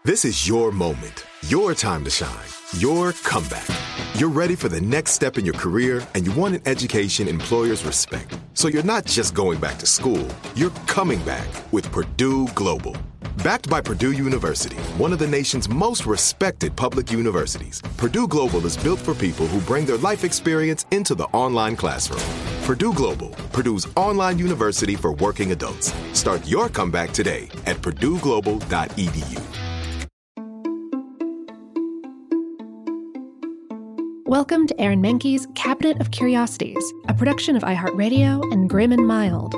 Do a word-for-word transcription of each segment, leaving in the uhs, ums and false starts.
This is your moment, your time to shine, your comeback. You're ready for the next step in your career, and you want an education employers respect. So you're not just going back to school, you're coming back with Purdue Global. Backed by Purdue University, one of the nation's most respected public universities, Purdue Global is built for people who bring their life experience into the online classroom. Purdue Global, Purdue's online university for working adults. Start your comeback today at purdue global dot e d u. Welcome to Aaron Mahnke's Cabinet of Curiosities, a production of iHeartRadio and Grim and Mild.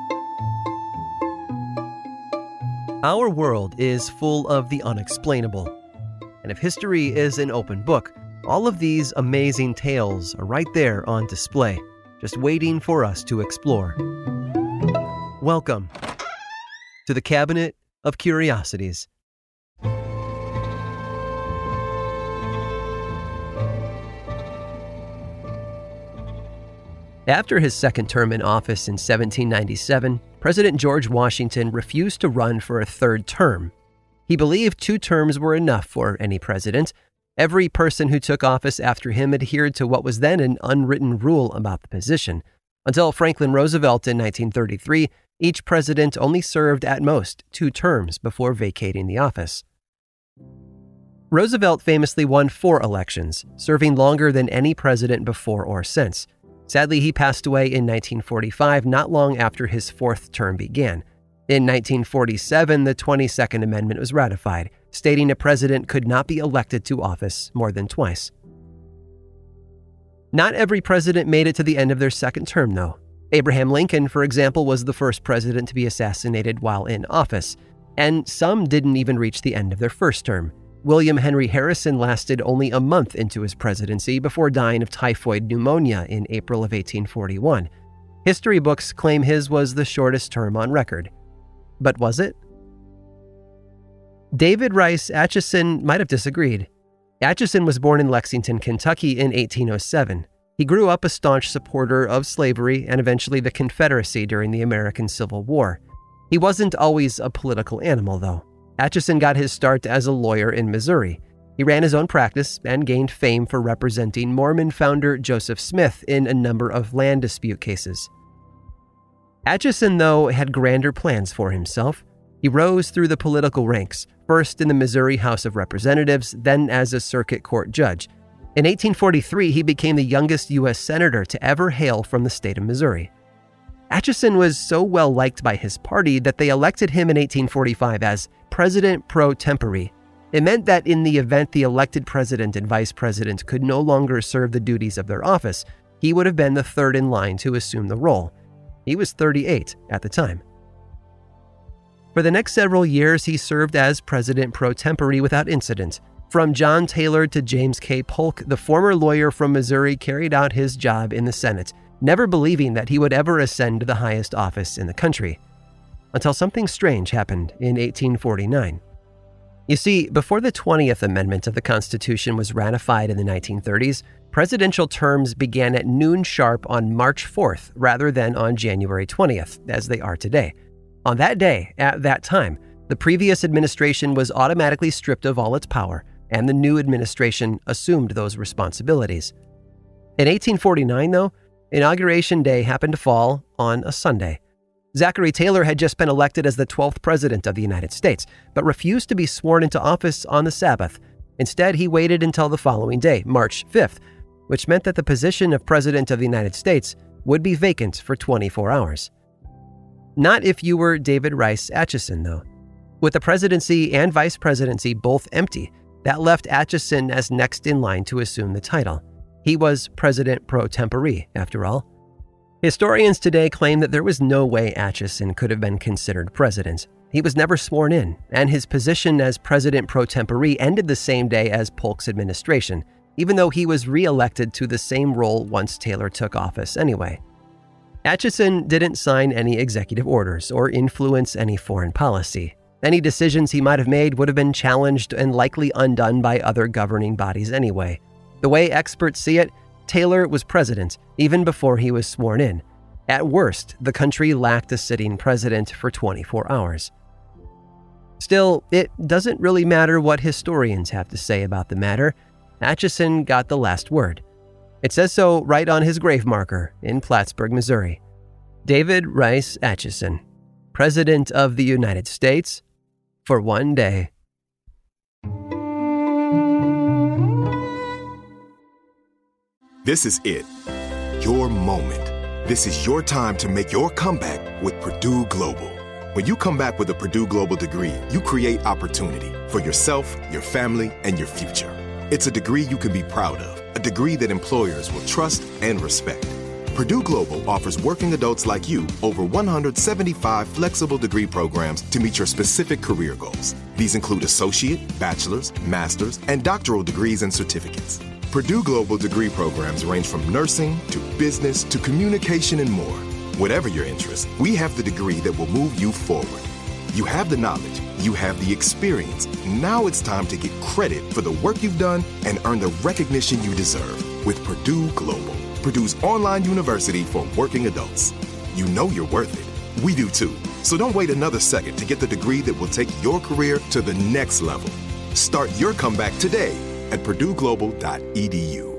Our world is full of the unexplainable. And if history is an open book, all of these amazing tales are right there on display, just waiting for us to explore. Welcome to the Cabinet of Curiosities. After his second term in office in seventeen ninety-seven, President George Washington refused to run for a third term. He believed two terms were enough for any president. Every person who took office after him adhered to what was then an unwritten rule about the position. Until Franklin Roosevelt in nineteen thirty-three, each president only served at most two terms before vacating the office. Roosevelt famously won four elections, serving longer than any president before or since. Sadly, he passed away in nineteen forty-five, not long after his fourth term began. In nineteen forty-seven, the twenty-second Amendment was ratified, stating a president could not be elected to office more than twice. Not every president made it to the end of their second term, though. Abraham Lincoln, for example, was the first president to be assassinated while in office, and some didn't even reach the end of their first term. William Henry Harrison lasted only a month into his presidency before dying of typhoid pneumonia in April of eighteen forty-one. History books claim his was the shortest term on record. But was it? David Rice Atchison might have disagreed. Atchison was born in Lexington, Kentucky in eighteen oh seven. He grew up a staunch supporter of slavery and eventually the Confederacy during the American Civil War. He wasn't always a political animal, though. Atchison got his start as a lawyer in Missouri. He ran his own practice and gained fame for representing Mormon founder Joseph Smith in a number of land dispute cases. Atchison, though, had grander plans for himself. He rose through the political ranks, first in the Missouri House of Representatives, then as a circuit court judge. In eighteen forty-three, he became the youngest U S senator to ever hail from the state of Missouri. Atchison was so well liked by his party that they elected him in eighteen forty-five as President pro tempore. It meant that in the event the elected president and vice president could no longer serve the duties of their office, he would have been the third in line to assume the role. He was thirty-eight at the time. For the next several years, he served as president pro tempore without incident. From John Taylor to James K. Polk, the former lawyer from Missouri carried out his job in the Senate, never believing that he would ever ascend to the highest office in the country. Until something strange happened in eighteen forty-nine. You see, before the twentieth Amendment of the Constitution was ratified in the nineteen thirties, presidential terms began at noon sharp on March fourth rather than on January twentieth, as they are today. On that day, at that time, the previous administration was automatically stripped of all its power, and the new administration assumed those responsibilities. In eighteen forty-nine, though, Inauguration Day happened to fall on a Sunday. Zachary Taylor had just been elected as the twelfth president of the United States, but refused to be sworn into office on the Sabbath. Instead, he waited until the following day, March fifth, which meant that the position of President of the United States would be vacant for twenty-four hours. Not if you were David Rice Atchison, though. With the presidency and vice presidency both empty, that left Atchison as next in line to assume the title. He was president pro tempore, after all. Historians today claim that there was no way Atchison could have been considered president. He was never sworn in, and his position as president pro tempore ended the same day as Polk's administration, even though he was re-elected to the same role once Taylor took office anyway. Atchison didn't sign any executive orders or influence any foreign policy. Any decisions he might have made would have been challenged and likely undone by other governing bodies anyway. The way experts see it, Taylor was president even before he was sworn in. At worst, the country lacked a sitting president for twenty-four hours. Still, it doesn't really matter what historians have to say about the matter. Atchison got the last word. It says so right on his grave marker in Plattsburgh, Missouri. David Rice Atchison, President of the United States, for one day. This is it. Your moment. This is your time to make your comeback with Purdue Global. When you come back with a Purdue Global degree, you create opportunity for yourself, your family, and your future. It's a degree you can be proud of, a degree that employers will trust and respect. Purdue Global offers working adults like you over one hundred seventy-five flexible degree programs to meet your specific career goals. These include associate, bachelor's, master's, and doctoral degrees and certificates. Purdue Global degree programs range from nursing to business to communication and more. Whatever your interest, we have the degree that will move you forward. You have the knowledge, you have the experience. Now it's time to get credit for the work you've done and earn the recognition you deserve with Purdue Global, Purdue's online university for working adults. You know you're worth it. We do too. So don't wait another second to get the degree that will take your career to the next level. Start your comeback today at purdue global dot e d u.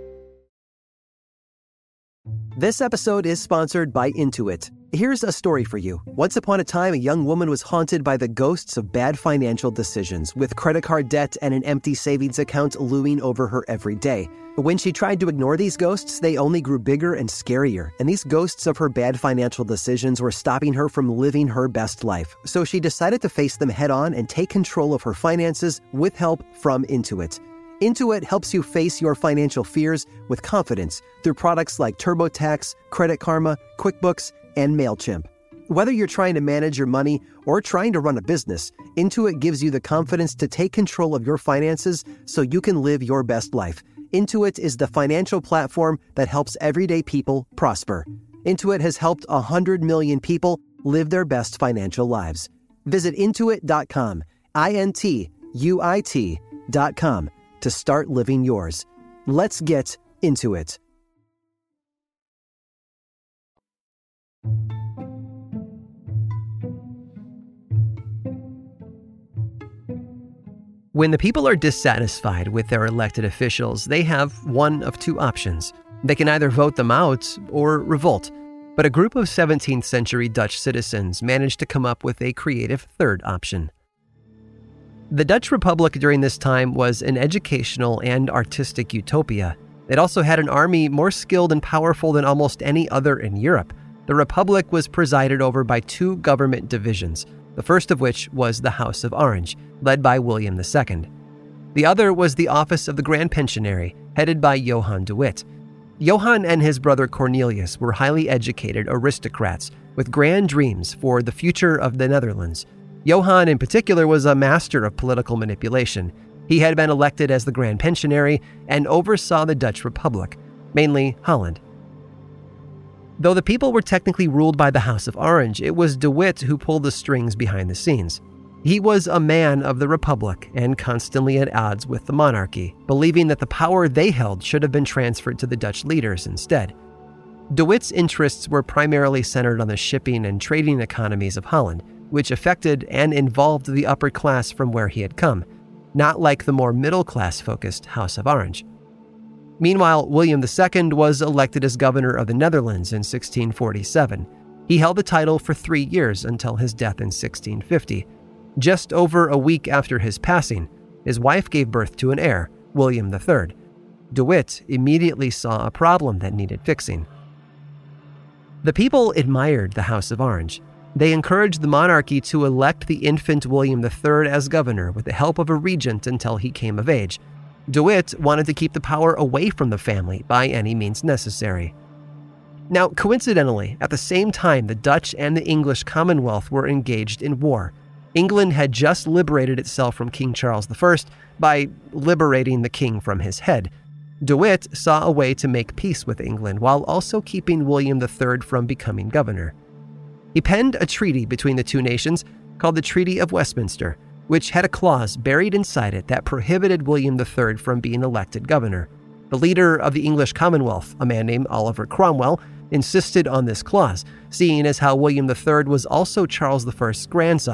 This episode is sponsored by Intuit. Here's a story for you. Once upon a time, a young woman was haunted by the ghosts of bad financial decisions, with credit card debt and an empty savings account looming over her every day. When she tried to ignore these ghosts, they only grew bigger and scarier, and these ghosts of her bad financial decisions were stopping her from living her best life. So she decided to face them head on and take control of her finances with help from Intuit. Intuit helps you face your financial fears with confidence through products like TurboTax, Credit Karma, QuickBooks, and MailChimp. Whether you're trying to manage your money or trying to run a business, Intuit gives you the confidence to take control of your finances so you can live your best life. Intuit is the financial platform that helps everyday people prosper. Intuit has helped one hundred million people live their best financial lives. Visit intuit dot com, I N T U I T dot com, to start living yours. Let's get into it. When the people are dissatisfied with their elected officials, they have one of two options. They can either vote them out or revolt. But a group of seventeenth century Dutch citizens managed to come up with a creative third option. The Dutch Republic during this time was an educational and artistic utopia. It also had an army more skilled and powerful than almost any other in Europe. The Republic was presided over by two government divisions, the first of which was the House of Orange, led by William the Second. The other was the office of the Grand Pensionary, headed by Johan de Witt. Johan and his brother Cornelius were highly educated aristocrats with grand dreams for the future of the Netherlands. Johan in particular was a master of political manipulation. He had been elected as the Grand Pensionary and oversaw the Dutch Republic, mainly Holland. Though the people were technically ruled by the House of Orange, it was de Witt who pulled the strings behind the scenes. He was a man of the Republic and constantly at odds with the monarchy, believing that the power they held should have been transferred to the Dutch leaders instead. De Witt's interests were primarily centered on the shipping and trading economies of Holland, which affected and involved the upper class from where he had come, not like the more middle-class focused House of Orange. Meanwhile, William the Second was elected as governor of the Netherlands in sixteen forty-seven. He held the title for three years until his death in sixteen fifty. Just over a week after his passing, his wife gave birth to an heir, William the Third. De Witt immediately saw a problem that needed fixing. The people admired the House of Orange. They encouraged the monarchy to elect the infant William the Third as governor with the help of a regent until he came of age. De Witt wanted to keep the power away from the family by any means necessary. Now, coincidentally, at the same time, the Dutch and the English Commonwealth were engaged in war. England had just liberated itself from King Charles the First by liberating the king from his head. De Witt saw a way to make peace with England while also keeping William the Third from becoming governor. He penned a treaty between the two nations called the Treaty of Westminster, which had a clause buried inside it that prohibited William the Third from being elected governor. The leader of the English Commonwealth, a man named Oliver Cromwell, insisted on this clause, seeing as how William the Third was also Charles the First's grandson,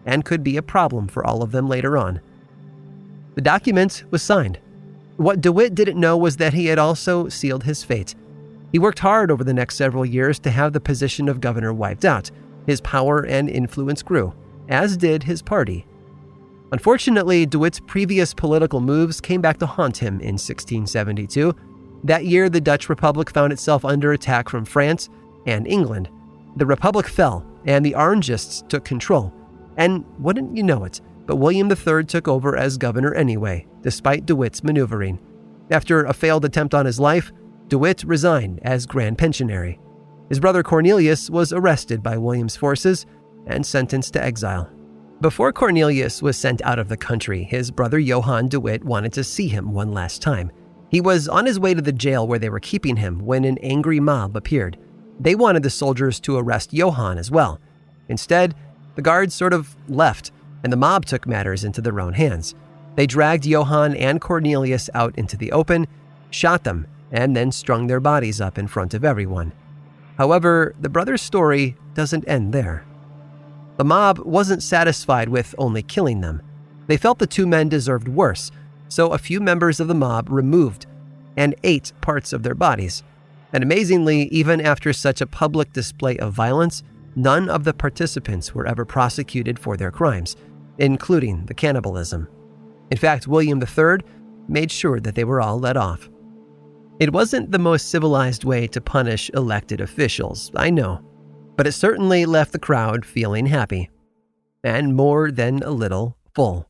and could be a problem for all of them later on. The document was signed. What DeWitt didn't know was that he had also sealed his fate. He worked hard over the next several years to have the position of governor wiped out. His power and influence grew, as did his party. Unfortunately, DeWitt's previous political moves came back to haunt him in sixteen seventy-two. That year, the Dutch Republic found itself under attack from France and England. The Republic fell, and the Orangists took control. And wouldn't you know it, but William the Third took over as governor anyway, despite DeWitt's maneuvering. After a failed attempt on his life, DeWitt resigned as Grand Pensionary. His brother Cornelius was arrested by William's forces and sentenced to exile. Before Cornelius was sent out of the country, his brother Johann DeWitt wanted to see him one last time. He was on his way to the jail where they were keeping him when an angry mob appeared. They wanted the soldiers to arrest Johann as well. Instead, the guards sort of left, and the mob took matters into their own hands. They dragged Johann and Cornelius out into the open, shot them, and then strung their bodies up in front of everyone. However, the brothers' story doesn't end there. The mob wasn't satisfied with only killing them. They felt the two men deserved worse, so a few members of the mob removed and ate parts of their bodies. And amazingly, even after such a public display of violence, none of the participants were ever prosecuted for their crimes, including the cannibalism. In fact, William the Third made sure that they were all let off. It wasn't the most civilized way to punish elected officials, I know, but it certainly left the crowd feeling happy, and more than a little full.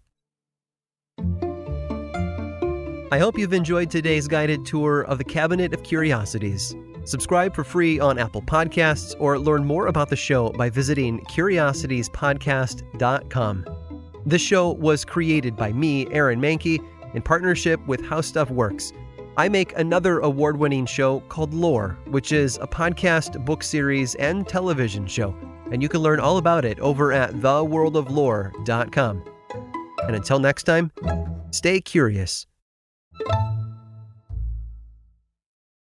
I hope you've enjoyed today's guided tour of the Cabinet of Curiosities. Subscribe for free on Apple Podcasts or learn more about the show by visiting curiosities podcast dot com. This show was created by me, Aaron Mahnke, in partnership with How Stuff Works. I make another award-winning show called Lore, which is a podcast, book series, and television show, and you can learn all about it over at the world of lore dot com. And until next time, stay curious.